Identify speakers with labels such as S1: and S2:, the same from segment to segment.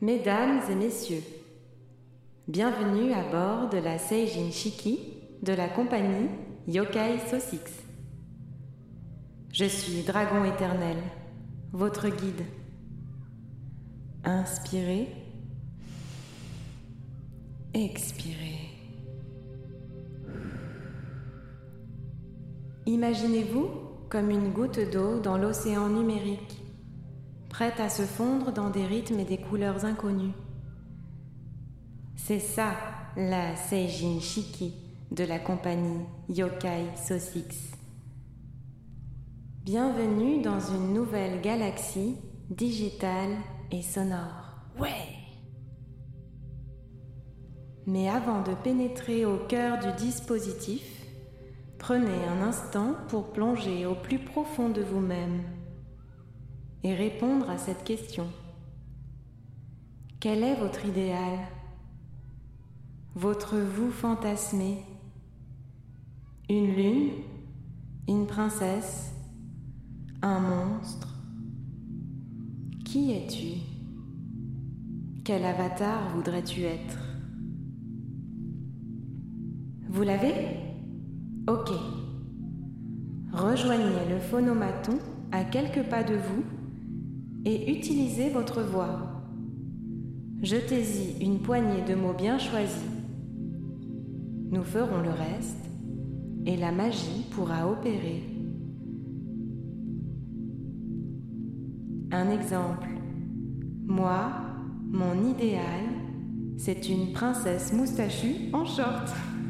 S1: Mesdames et messieurs, bienvenue à bord de la Seijin Shiki de la compagnie Yokai So-6. Je suis Dragon Éternel, votre guide. Inspirez, expirez. Imaginez-vous comme une goutte d'eau dans l'océan numérique, prête à se fondre dans des rythmes et des couleurs inconnus. C'est ça, la Seijin Shiki de la compagnie Yokai So-6. Bienvenue dans une nouvelle galaxie digitale et sonore. Ouais! Mais avant de pénétrer au cœur du dispositif, prenez un instant pour plonger au plus profond de vous-même et répondre à cette question. Quel est votre idéal? Votre vous fantasmé? Une lune? Une princesse? Un monstre? Qui es-tu? Quel avatar voudrais-tu être? Vous l'avez? Ok. Rejoignez le phonomaton à quelques pas de vous et utilisez votre voix. Jetez-y une poignée de mots bien choisis. Nous ferons le reste et la magie pourra opérer. Un exemple. Moi, mon idéal, c'est une princesse moustachue en short.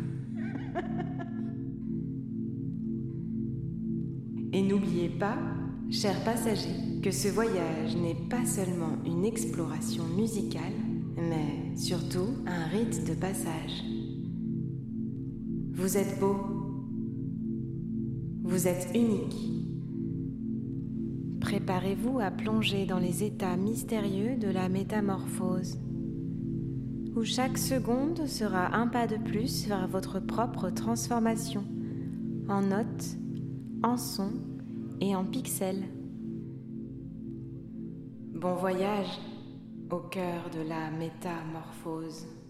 S1: Et n'oubliez pas, chers passagers, que ce voyage n'est pas seulement une exploration musicale, mais surtout un rite de passage. Vous êtes beau. Vous êtes unique. Préparez-vous à plonger dans les états mystérieux de la métamorphose, où chaque seconde sera un pas de plus vers votre propre transformation, en notes, en sons et en pixels. Bon voyage au cœur de la métamorphose.